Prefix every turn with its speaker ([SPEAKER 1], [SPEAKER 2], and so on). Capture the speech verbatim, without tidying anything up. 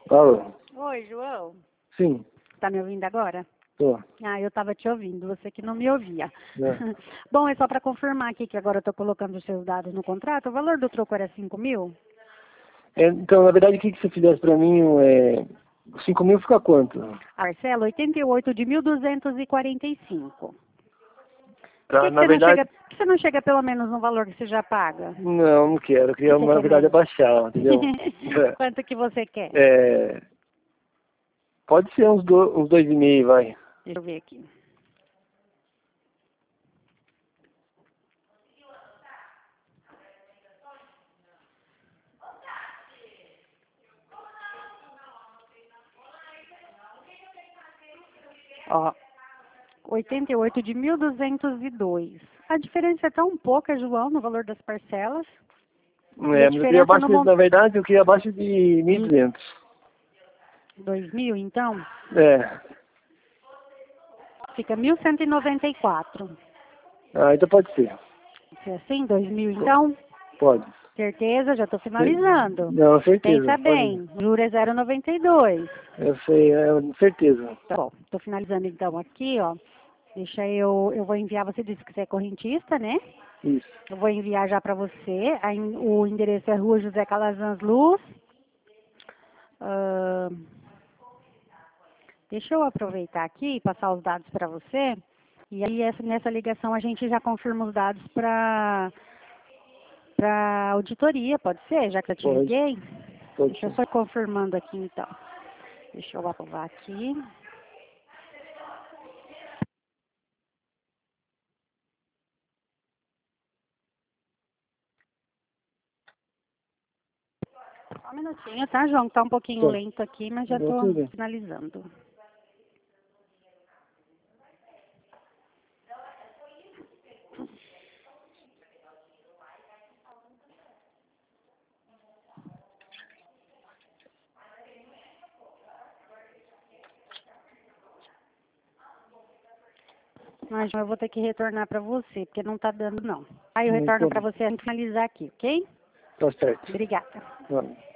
[SPEAKER 1] Alô?
[SPEAKER 2] Oi, João.
[SPEAKER 1] Sim,
[SPEAKER 2] Tá me ouvindo agora?
[SPEAKER 1] tô.
[SPEAKER 2] Ah, eu estava te ouvindo, você que não me ouvia.
[SPEAKER 1] É.
[SPEAKER 2] Bom, é só para confirmar aqui que agora eu estou colocando os seus dados no contrato. O valor do troco era cinco mil?
[SPEAKER 1] É, então, na verdade, o que, que você fizesse pra mim, é... cinco mil fica quanto?
[SPEAKER 2] A parcela oitenta e oito de mil duzentos e quarenta e cinco. Por
[SPEAKER 1] Tá,
[SPEAKER 2] que, que,
[SPEAKER 1] na
[SPEAKER 2] você não
[SPEAKER 1] verdade,
[SPEAKER 2] chega, por que você não chega pelo menos no valor que você já paga?
[SPEAKER 1] não, não quero. Eu
[SPEAKER 2] O que
[SPEAKER 1] queria,
[SPEAKER 2] você
[SPEAKER 1] na
[SPEAKER 2] quer
[SPEAKER 1] verdade,
[SPEAKER 2] menos?
[SPEAKER 1] abaixar, entendeu?
[SPEAKER 2] Quanto que você quer?
[SPEAKER 1] É... Pode ser uns, do... uns dois e meio, vai.
[SPEAKER 2] Deixa eu ver aqui. Ó, oitenta e oito de mil duzentos e dois. A diferença é tão pouca, João, no valor das parcelas. E a
[SPEAKER 1] É, mas eu queria
[SPEAKER 2] diferença no
[SPEAKER 1] abaixo,
[SPEAKER 2] mon-
[SPEAKER 1] na verdade, eu queria abaixo de mil e duzentos.
[SPEAKER 2] dois mil, então,
[SPEAKER 1] É.
[SPEAKER 2] fica mil cento e noventa e quatro.
[SPEAKER 1] Ah, então pode ser.
[SPEAKER 2] Se é assim, dois mil, então,
[SPEAKER 1] Pode.
[SPEAKER 2] certeza, já estou finalizando.
[SPEAKER 1] Não, certeza.
[SPEAKER 2] Pensa
[SPEAKER 1] Pode ir.
[SPEAKER 2] bem, juro é zero vírgula noventa e dois.
[SPEAKER 1] Eu sei, é, certeza.
[SPEAKER 2] Tá bom, estou finalizando então aqui, ó. Deixa eu, eu vou enviar, você disse que você é correntista, né?
[SPEAKER 1] Isso.
[SPEAKER 2] Eu vou enviar já para você. A en- o endereço é Rua José Calazans Luz. Ah, deixa eu aproveitar aqui e passar os dados para você. E aí essa- nessa ligação a gente já confirma os dados para para auditoria, pode ser? Já que eu te
[SPEAKER 1] Pode.
[SPEAKER 2] liguei.
[SPEAKER 1] Pode
[SPEAKER 2] Deixa eu
[SPEAKER 1] ser.
[SPEAKER 2] só ir confirmando aqui então. Deixa eu aprovar aqui. Só um minutinho, tá, João? Tá um pouquinho
[SPEAKER 1] Tá.
[SPEAKER 2] lento aqui, mas já
[SPEAKER 1] Não,
[SPEAKER 2] estou
[SPEAKER 1] tudo bem.
[SPEAKER 2] finalizando. Mas eu vou ter que retornar para você, porque não está dando não. Aí eu
[SPEAKER 1] Não,
[SPEAKER 2] retorno
[SPEAKER 1] tá
[SPEAKER 2] para
[SPEAKER 1] bom.
[SPEAKER 2] você finalizar aqui, ok?
[SPEAKER 1] Tá certo.
[SPEAKER 2] Obrigada.
[SPEAKER 1] Vai.